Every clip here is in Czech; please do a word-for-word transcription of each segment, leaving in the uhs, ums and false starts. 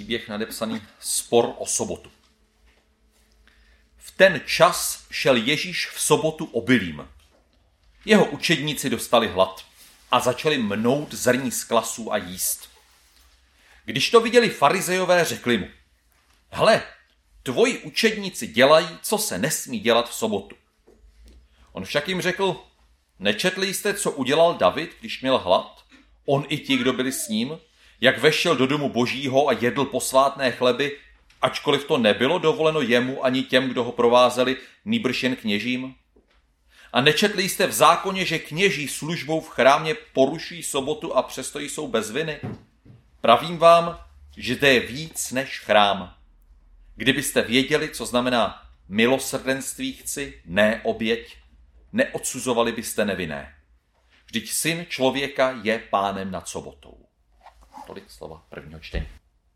příběh nadepsaný Spor o sobotu. V ten čas šel Ježíš v sobotu obilím. Jeho učedníci dostali hlad a začali mnout zrní z klasů a jíst. Když to viděli farizejové, řekli mu: Hle, tvoji učedníci dělají, co se nesmí dělat v sobotu. On však jim řekl: Nečetli jste, co udělal David, když měl hlad? On i ti, kdo byli s ním, jak vešel do domu Božího a jedl posvátné chleby, ačkoliv to nebylo dovoleno jemu ani těm, kdo ho provázeli, nýbrž jen kněžím? A nečetli jste v zákoně, že kněží službou v chrámě porušují sobotu a přesto jsou bez viny? Pravím vám, že to je víc než chrám. Kdybyste věděli, co znamená milosrdenství chci, ne oběť, neodsuzovali byste nevinné. Vždyť syn člověka je pánem nad sobotou. Tolik slova prvního čtení.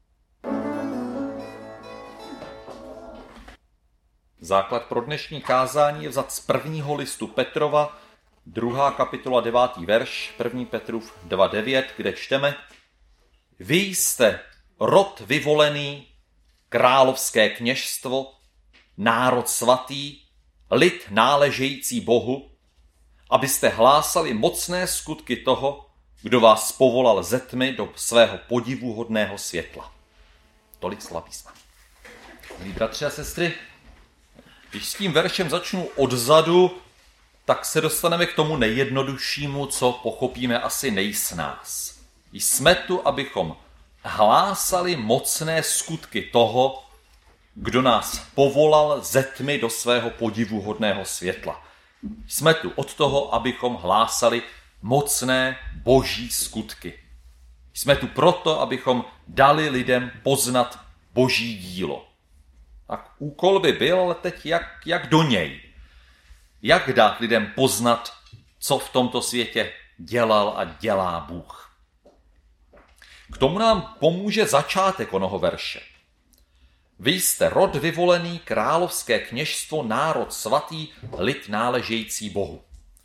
Základ pro dnešní kázání je vzat z prvního listu Petrova, druhá kapitola, devátý verš, první Petrův dva devět, kde čteme: Vy jste rod vyvolený, královské kněžstvo, národ svatý, lid náležející Bohu, abyste hlásali mocné skutky toho, kdo vás povolal ze tmy do svého podivuhodného světla. Tolik slova písma. Milí bratři a sestry, když s tím veršem začnu odzadu, tak se dostaneme k tomu nejjednoduššímu, co pochopíme asi nejsnáz. Jsme tu, abychom hlásali mocné skutky toho, kdo nás povolal ze tmy do svého podivuhodného světla. Jsme tu od toho, abychom hlásali mocné boží skutky. Jsme tu proto, abychom dali lidem poznat boží dílo. Tak úkol by byl, ale teď jak, jak do něj. Jak dát lidem poznat, co v tomto světě dělal a dělá Bůh. K tomu nám pomůže začátek onoho verše. Vy jste rod vyvolený, královské kněžstvo, národ svatý, lid náležející Bohu.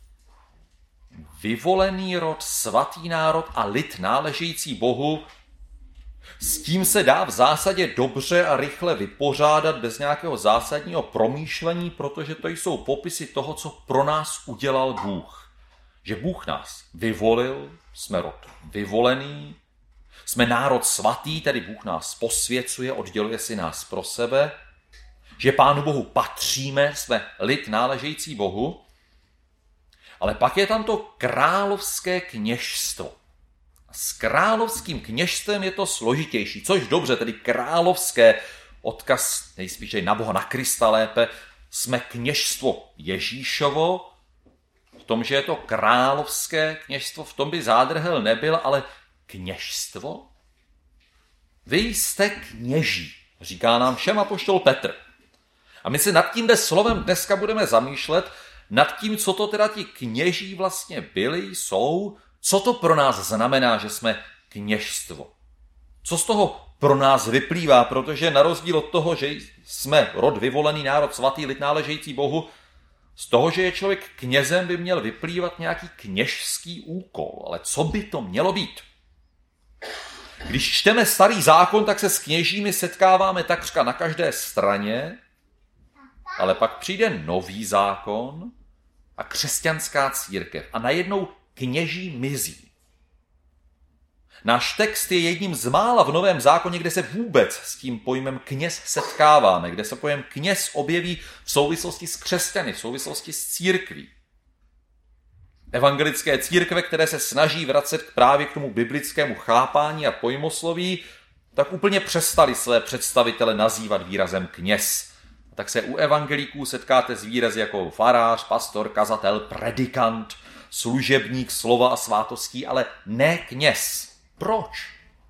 Vyvolený rod, svatý národ a lid náležející Bohu, s tím se dá v zásadě dobře a rychle vypořádat bez nějakého zásadního promýšlení, protože to jsou popisy toho, co pro nás udělal Bůh. Že Bůh nás vyvolil, jsme rod vyvolený, jsme národ svatý, tedy Bůh nás posvěcuje, odděluje si nás pro sebe, že Pánu Bohu patříme, jsme lid náležející Bohu, ale pak je tam to královské kněžstvo. S královským kněžstvem je to složitější, což dobře, tedy královské, odkaz nejspíše na Boha, na Krista lépe, jsme kněžstvo Ježíšovo, v tom, že je to královské kněžstvo, v tom by zádrhel nebyl, ale kněžstvo? Vy jste kněží, říká nám všem apoštol Petr. A my se nad tímhle slovem dneska budeme zamýšlet, nad tím, co to teda ti kněží vlastně byli, jsou, co to pro nás znamená, že jsme kněžstvo. Co z toho pro nás vyplývá, protože na rozdíl od toho, že jsme rod vyvolený, národ svatý, lid náležející Bohu, z toho, že je člověk knězem, by měl vyplývat nějaký kněžský úkol. Ale co by to mělo být? Když čteme Starý zákon, tak se s kněžími setkáváme takřka na každé straně, ale pak přijde Nový zákon a křesťanská církev a najednou kněží mizí. Náš text je jedním z mála v Novém zákoně, kde se vůbec s tím pojmem kněz setkáváme, kde se pojem kněz objeví v souvislosti s křesťany, v souvislosti s církví. Evangelické církve, které se snaží vracet právě k tomu biblickému chápání a pojmosloví, tak úplně přestali své představitele nazývat výrazem kněz. A tak se u evangelíků setkáte s výrazy jako farář, pastor, kazatel, predikant, služebník slova a svátostí, ale ne kněz. Proč?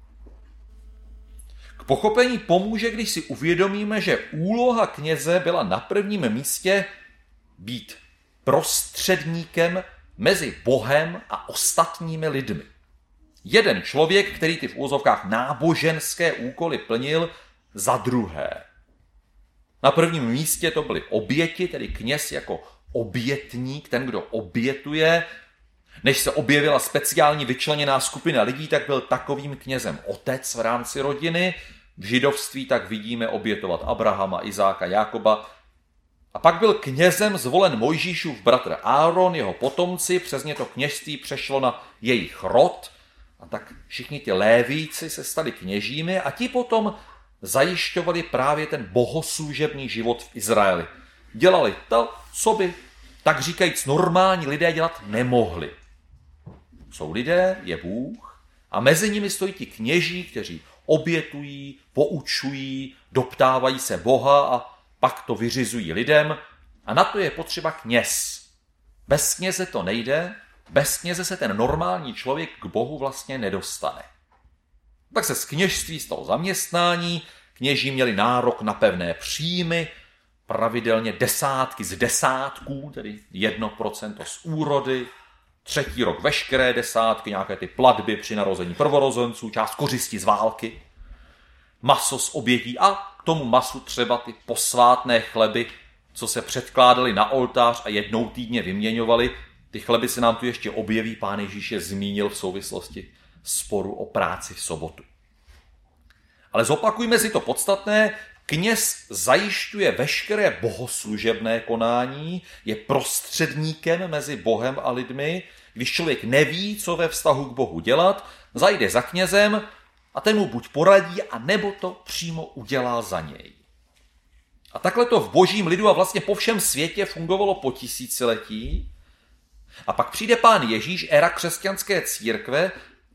K pochopení pomůže, když si uvědomíme, že úloha kněze byla na prvním místě být prostředníkem mezi Bohem a ostatními lidmi. Jeden člověk, který ty v úvozovkách náboženské úkoly plnil, za druhé. Na prvním místě to byly oběti, tedy kněz jako obětník, ten, kdo obětuje. Než se objevila speciální vyčleněná skupina lidí, tak byl takovým knězem otec v rámci rodiny. V židovství tak vidíme obětovat Abrahama, Izáka, Jákoba. A pak byl knězem zvolen Mojžíšův bratr Áron, jeho potomci, přes ně to kněžství přešlo na jejich rod. A tak všichni ti lévíci se stali kněžími a ti potom zajišťovali právě ten bohoslužebný život v Izraeli. Dělali to, co by, tak říkajíc, normální lidé dělat nemohli. Jsou lidé, je Bůh a mezi nimi stojí ti kněží, kteří obětují, poučují, doptávají se Boha a pak to vyřizují lidem a na to je potřeba kněz. Bez kněze to nejde, bez kněze se ten normální člověk k Bohu vlastně nedostane. Tak se z kněžství stalo zaměstnání, kněží měli nárok na pevné příjmy, pravidelně desátky z desátků, tedy jedno procento z úrody, třetí rok veškeré desátky, nějaké ty platby při narození prvorozenců, část kořisti z války, maso z obětí a k tomu masu třeba ty posvátné chleby, co se předkládali na oltář a jednou týdně vyměňovali. Ty chleby se nám tu ještě objeví, Pán Ježíš je zmínil v souvislosti sporu o práci v sobotu. Ale zopakujme si to podstatné, kněz zajišťuje veškeré bohoslužebné konání, je prostředníkem mezi Bohem a lidmi. Když člověk neví, co ve vztahu k Bohu dělat, zajde za knězem a ten mu buď poradí, a nebo to přímo udělá za něj. A takhle to v božím lidu a vlastně po všem světě fungovalo po tisíciletí. A pak přijde Pán Ježíš, éra křesťanské církve,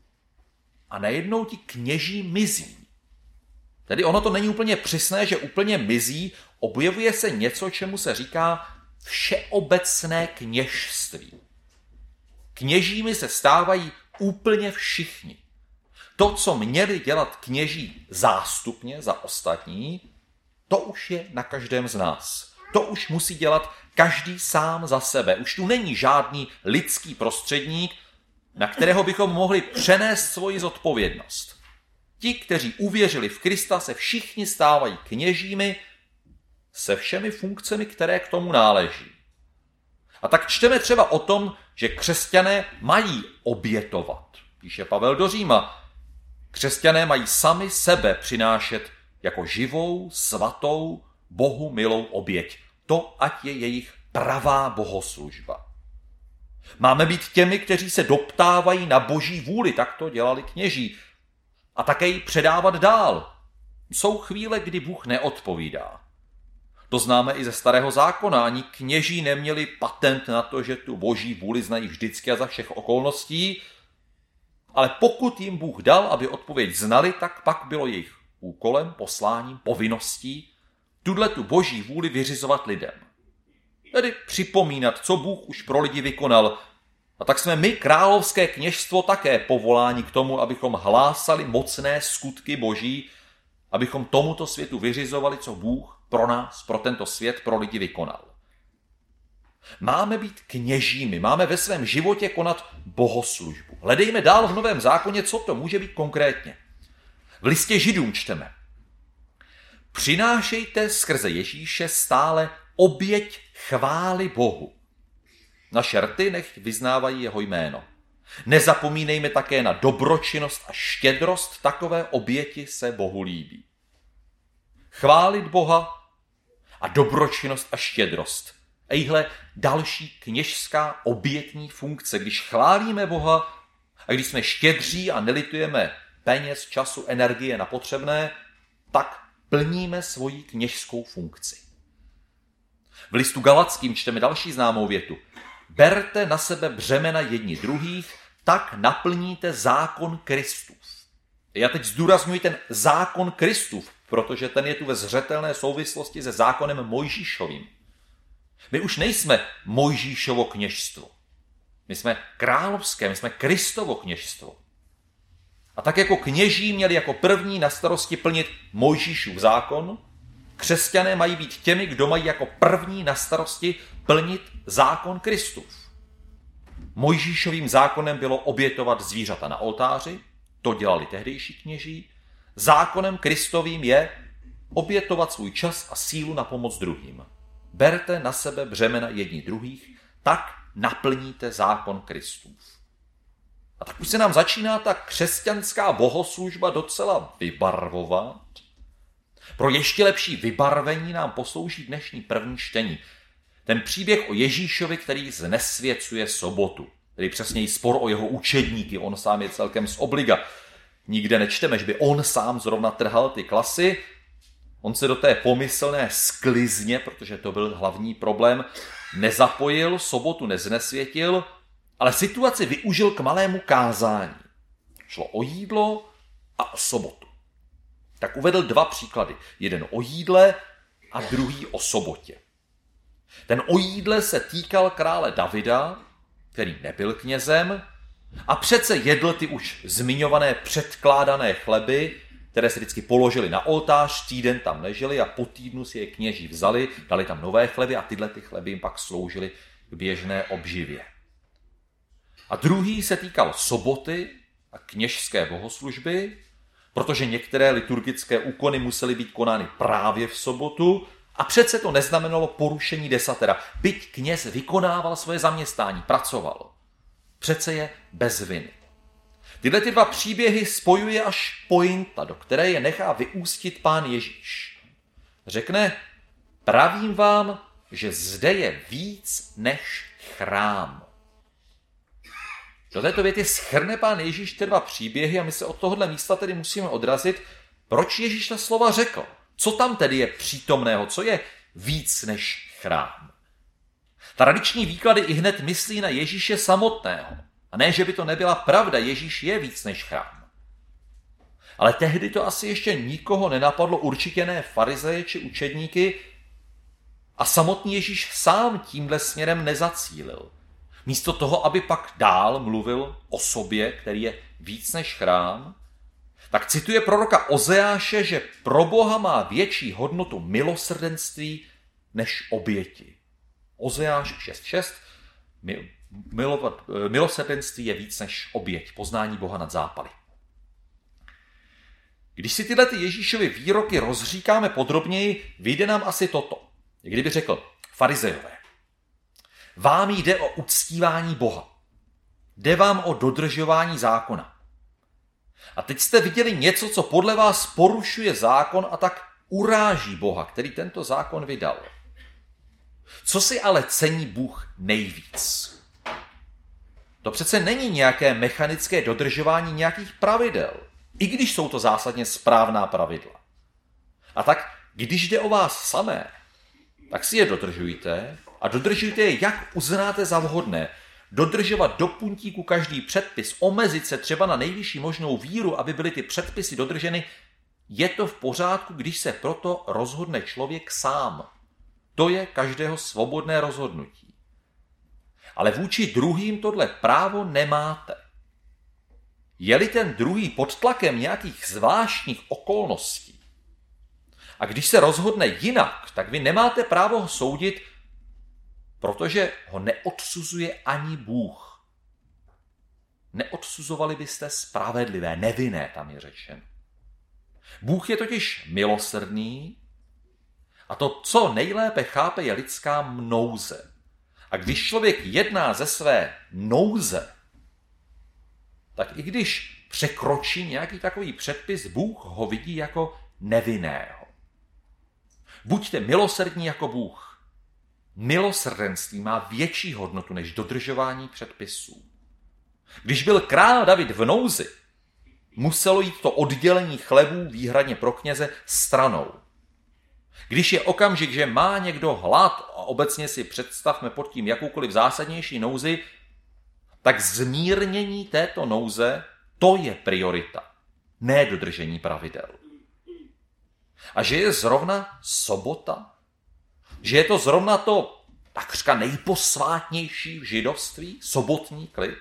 a najednou ti kněží mizí. Tedy ono to není úplně přesné, že úplně mizí, objevuje se něco, čemu se říká všeobecné kněžství. Kněžími se stávají úplně všichni. To, co měli dělat kněží zástupně za ostatní, to už je na každém z nás. To už musí dělat každý sám za sebe. Už tu není žádný lidský prostředník, na kterého bychom mohli přenést svoji zodpovědnost. Ti, kteří uvěřili v Krista, se všichni stávají kněžími se všemi funkcemi, které k tomu náleží. A tak čteme třeba o tom, že křesťané mají obětovat. Píše Pavel do Říma. Křesťané mají sami sebe přinášet jako živou, svatou, Bohu milou oběť. To, ať je jejich pravá bohoslužba. Máme být těmi, kteří se doptávají na boží vůli, tak to dělali kněží. A také ji předávat dál. Jsou chvíle, kdy Bůh neodpovídá. To známe i ze Starého zákona. Ani kněží neměli patent na to, že tu boží vůli znají vždycky a za všech okolností, ale pokud jim Bůh dal, aby odpověď znali, tak pak bylo jejich úkolem, posláním, povinností tuhle tu boží vůli vyřizovat lidem. Tedy připomínat, co Bůh už pro lidi vykonal. A tak jsme my, královské kněžstvo, také povoláni k tomu, abychom hlásali mocné skutky boží, abychom tomuto světu vyřizovali, co Bůh pro nás, pro tento svět, pro lidi vykonal. Máme být kněžími, máme ve svém životě konat bohoslužbu. Hledejme dál v Novém zákoně, co to může být konkrétně. V listě Židům čteme. Přinášejte skrze Ježíše stále oběť chvály Bohu. Naše rty nechť vyznávají jeho jméno. Nezapomínejme také na dobročinnost a štědrost, takové oběti se Bohu líbí. Chválit Boha a dobročinnost a štědrost. Ejhle další kněžská obětní funkce. Když chválíme Boha a když jsme štědří a nelitujeme peněz, času, energie na potřebné, tak plníme svoji kněžskou funkci. V listu Galackým čteme další známou větu. Berte na sebe břemena jedni druhých, tak naplníte zákon Kristův. Já teď zdůrazňuji ten zákon Kristův, protože ten je tu ve zřetelné souvislosti se zákonem Mojžíšovým. My už nejsme Mojžíšovo kněžstvo. My jsme královské, my jsme Kristovo kněžstvo. A tak jako kněží měli jako první na starosti plnit Mojžíšův zákon, křesťané mají být těmi, kdo mají jako první na starosti plnit zákon Kristův. Mojžíšovým zákonem bylo obětovat zvířata na oltáři, to dělali tehdejší kněží. Zákonem Kristovým je obětovat svůj čas a sílu na pomoc druhým. Berte na sebe břemena jedni druhých, tak naplníte zákon Kristův. A tak už se nám začíná ta křesťanská bohoslužba docela vybarvovat. Pro ještě lepší vybarvení nám poslouží dnešní první čtení. Ten příběh o Ježíšovi, který znesvěcuje sobotu. Tedy přesněji spor o jeho učedníky, on sám je celkem z obliga. Nikde nečteme, že by on sám zrovna trhal ty klasy. On se do té pomyslné sklizně, protože to byl hlavní problém, nezapojil, sobotu neznesvětil, ale situaci využil k malému kázání. Šlo o jídlo a o sobotu. Tak uvedl dva příklady. Jeden o jídle a druhý o sobotě. Ten o jídle se týkal krále Davida, který nebyl knězem, a přece jedl ty už zmiňované předkládané chleby, které se vždycky položili na oltář, týden tam leželi a po týdnu si je kněží vzali, dali tam nové chleby a tyhle ty chleby jim pak sloužily k běžné obživě. A druhý se týkal soboty a kněžské bohoslužby, protože některé liturgické úkony musely být konány právě v sobotu a přece to neznamenalo porušení desatera. Byť kněz vykonával svoje zaměstnání, pracoval. Přece je bez viny. Tyhle ty dva příběhy spojuje až pointa, do které je nechá vyústit pán Ježíš. Řekne, pravím vám, že zde je víc než chrám. Do této věty shrne pán Ježíš ty dva příběhy a my se od tohohle místa tedy musíme odrazit, proč Ježíš ta slova řekl. Co tam tedy je přítomného, co je víc než chrám. Tradiční výklady i hned myslí na Ježíše samotného. A ne, že by to nebyla pravda, Ježíš je víc než chrám. Ale tehdy to asi ještě nikoho nenapadlo, určitě ne farizeje či učedníky, a samotný Ježíš sám tímhle směrem nezacílil. Místo toho, aby pak dál mluvil o sobě, který je víc než chrám, tak cituje proroka Ozeáše, že pro Boha má větší hodnotu milosrdenství než oběti. Ozeáš šest šest. Milovat, milosrdenství je víc než oběť, poznání Boha nad zápaly. Když si tyhle ty Ježíšovy výroky rozříkáme podrobněji, vyjde nám asi toto. Kdyby řekl, farizejové, vám jde o uctívání Boha. Jde vám o dodržování zákona. A teď jste viděli něco, co podle vás porušuje zákon a tak uráží Boha, který tento zákon vydal. Co si ale cení Bůh nejvíc? To přece není nějaké mechanické dodržování nějakých pravidel, i když jsou to zásadně správná pravidla. A tak, když jde o vás samé, tak si je dodržujte a dodržujte je, jak uznáte za vhodné. Dodržovat do puntíku každý předpis, omezit se třeba na nejvyšší možnou víru, aby byly ty předpisy dodrženy, je to v pořádku, když se proto rozhodne člověk sám. To je každého svobodné rozhodnutí. Ale vůči druhým tohle právo nemáte. Je-li ten druhý pod tlakem nějakých zvláštních okolností a když se rozhodne jinak, tak vy nemáte právo ho soudit, protože ho neodsuzuje ani Bůh. Neodsuzovali byste spravedlivé, nevinné, tam je řečeno. Bůh je totiž milosrdný a to, co nejlépe chápe, je lidská nouze. A když člověk jedná ze své nouze, tak i když překročí nějaký takový předpis, Bůh ho vidí jako nevinného. Buďte milosrdní jako Bůh. Milosrdenství má větší hodnotu než dodržování předpisů. Když byl král David v nouzi, muselo jít to oddělení chlebů výhradně pro kněze stranou. Když je okamžik, že má někdo hlad, a obecně si představme pod tím jakoukoliv zásadnější nouzi, tak zmírnění této nouze, to je priorita, ne dodržení pravidel. A že je zrovna sobota, že je to zrovna to takřka nejposvátnější v židovství, sobotní klid.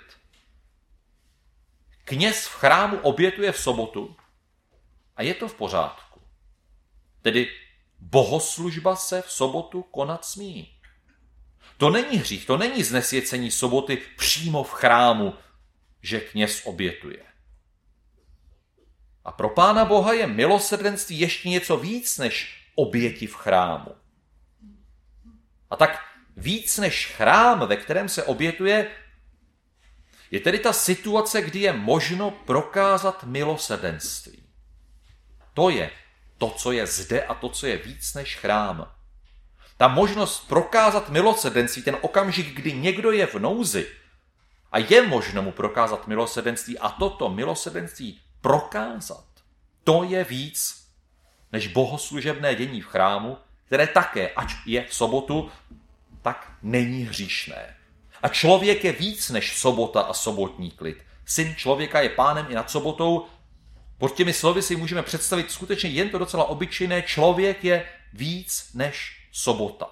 Kněz v chrámu obětuje v sobotu a je to v pořádku. Tedy bohoslužba se v sobotu konat smí. To není hřích, to není znesvěcení soboty přímo v chrámu, že kněz obětuje. A pro Pána Boha je milosrdenství ještě něco víc než oběti v chrámu. A tak víc než chrám, ve kterém se obětuje, je tedy ta situace, kdy je možno prokázat milosrdenství. To je to, co je zde a to, co je víc než chrám. Ta možnost prokázat milosrdenství, ten okamžik, kdy někdo je v nouzi a je možno mu prokázat milosrdenství a toto milosrdenství prokázat, to je víc než bohoslužebné dění v chrámu, které také, ač je v sobotu, tak není hříšné. A člověk je víc než sobota a sobotní klid. Syn člověka je pánem i nad sobotou. Pod těmi slovy si můžeme představit skutečně jen to docela obyčejné. Člověk je víc než sobota.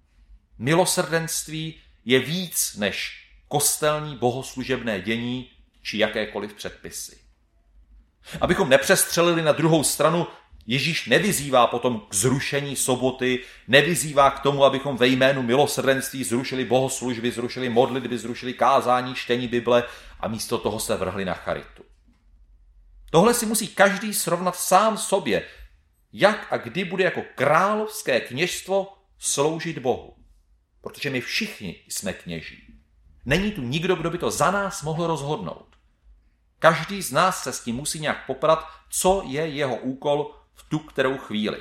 Milosrdenství je víc než kostelní bohoslužebné dění či jakékoliv předpisy. Abychom nepřestřelili na druhou stranu, Ježíš nevyzývá potom k zrušení soboty, nevyzývá k tomu, abychom ve jménu milosrdenství zrušili bohoslužby, zrušili modlitby, zrušili kázání, čtení Bible a místo toho se vrhli na charitu. Tohle si musí každý srovnat sám sobě, jak a kdy bude jako královské kněžstvo sloužit Bohu. Protože my všichni jsme kněží. Není tu nikdo, kdo by to za nás mohl rozhodnout. Každý z nás se s tím musí nějak poprat, co je jeho úkol v tu kterou chvíli.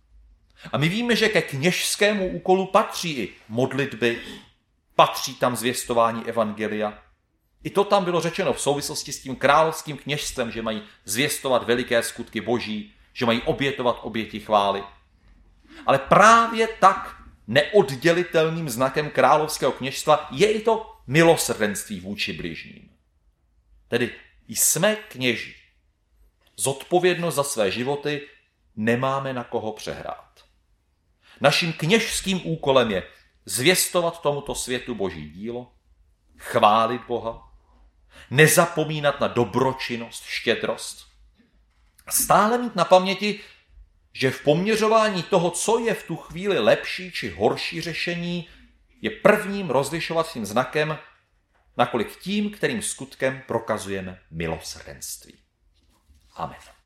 A my víme, že ke kněžskému úkolu patří i modlitby, patří tam zvěstování evangelia. I to tam bylo řečeno v souvislosti s tím královským kněžstvem, že mají zvěstovat veliké skutky Boží, že mají obětovat oběti chvály. Ale právě tak neoddělitelným znakem královského kněžstva je i to milosrdenství vůči bližním. Tedy jsme kněží. Zodpovědnost za své životy nemáme na koho přehrát. Naším kněžským úkolem je zvěstovat tomuto světu Boží dílo, chválit Boha, nezapomínat na dobročinnost, štědrost. Stále mít na paměti, že v poměřování toho, co je v tu chvíli lepší či horší řešení, je prvním rozlišovacím znakem, nakolik tím, kterým skutkem prokazujeme milosrdenství. Amen.